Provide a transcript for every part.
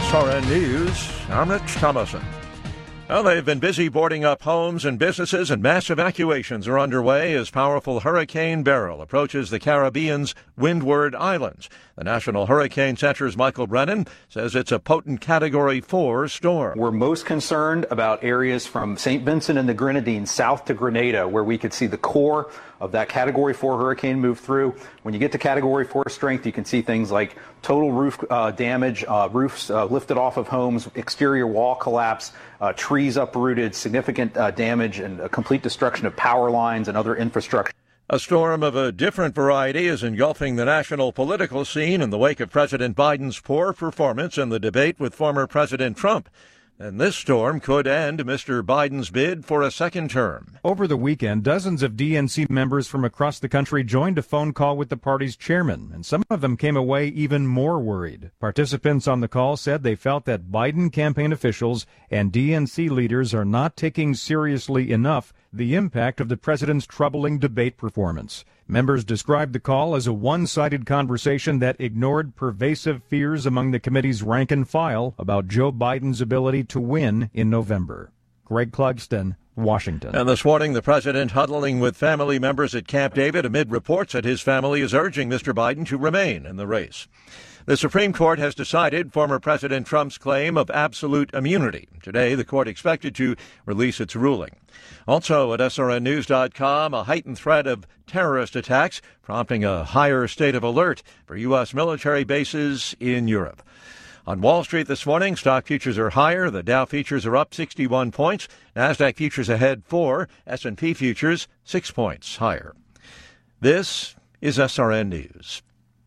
SRN News, I'm Rich Thomason. Well, they've been busy boarding up homes and businesses, and mass evacuations are underway as powerful Hurricane Beryl approaches the Caribbean's Windward Islands. The National Hurricane Center's Michael Brennan says it's a potent Category 4 storm. We're most concerned about areas from St. Vincent and the Grenadines south to Grenada, where we could see the core of that Category 4 hurricane move through. When you get to Category 4 strength, you can see things like total roof damage, roofs lifted off of homes, exterior wall collapse, trees uprooted, significant damage, and a complete destruction of power lines and other infrastructure. A storm of a different variety is engulfing the national political scene in the wake of President Biden's poor performance in the debate with former President Trump. And this storm could end Mr. Biden's bid for a second term. Over the weekend, dozens of DNC members from across the country joined a phone call with the party's chairman, and some of them came away even more worried. Participants on the call said they felt that Biden campaign officials and DNC leaders are not taking seriously enough the impact of the president's troubling debate performance. Members described the call as a one-sided conversation that ignored pervasive fears among the committee's rank and file about Joe Biden's ability to win in November. Greg Clugston, Washington. And this morning, the president huddling with family members at Camp David amid reports that his family is urging Mr. Biden to remain in the race. The Supreme Court has decided former President Trump's claim of absolute immunity. Today, the court expected to release its ruling. Also at SRNnews.com, a heightened threat of terrorist attacks, prompting a higher state of alert for U.S. military bases in Europe. On Wall Street this morning, stock futures are higher. The Dow futures are up 61 points. NASDAQ futures ahead 4. S&P futures 6 points higher. This is SRN News.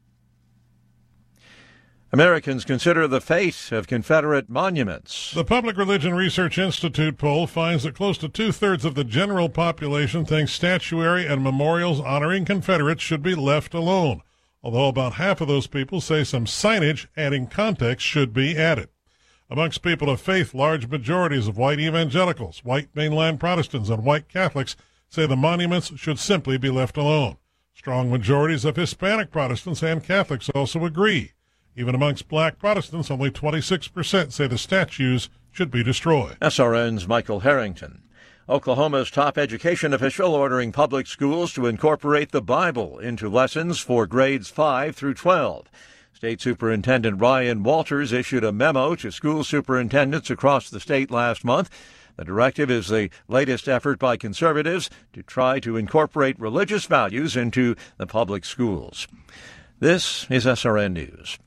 Americans consider the fate of Confederate monuments. The Public Religion Research Institute poll finds that close to two-thirds of the general population thinks statuary and memorials honoring Confederates should be left alone, although about half of those people say some signage adding context should be added. Amongst people of faith, large majorities of white evangelicals, white mainline Protestants, and white Catholics say the monuments should simply be left alone. Strong majorities of Hispanic Protestants and Catholics also agree. Even amongst black Protestants, only 26% say the statues should be destroyed. SRN's Michael Harrington. Oklahoma's top education official ordering public schools to incorporate the Bible into lessons for grades 5 through 12. State Superintendent Ryan Walters issued a memo to school superintendents across the state last month. The directive is the latest effort by conservatives to try to incorporate religious values into the public schools. This is SRN News.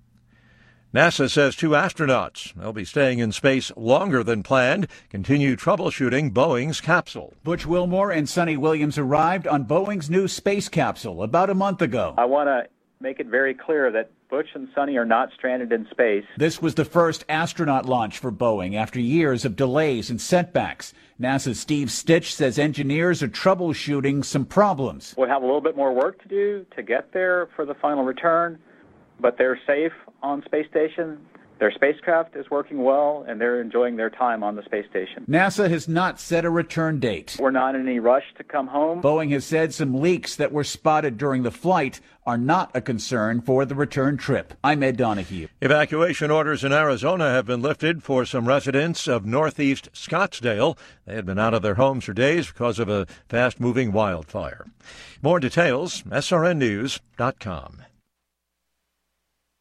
NASA says 2 astronauts, they'll be staying in space longer than planned, continue troubleshooting Boeing's capsule. Butch Wilmore and Sonny Williams arrived on Boeing's new space capsule about a month ago. I want to make it very clear that Butch and Sonny are not stranded in space. This was the first astronaut launch for Boeing after years of delays and setbacks. NASA's Steve Stitch says engineers are troubleshooting some problems. We'll have a little bit more work to do to get there for the final return, but they're safe on space station. Their spacecraft is working well, and they're enjoying their time on the space station. NASA has not set a return date. We're not in any rush to come home. Boeing has said some leaks that were spotted during the flight are not a concern for the return trip. I'm Ed Donahue. Evacuation orders in Arizona have been lifted for some residents of northeast Scottsdale. They had been out of their homes for days because of a fast-moving wildfire. More details, srnnews.com.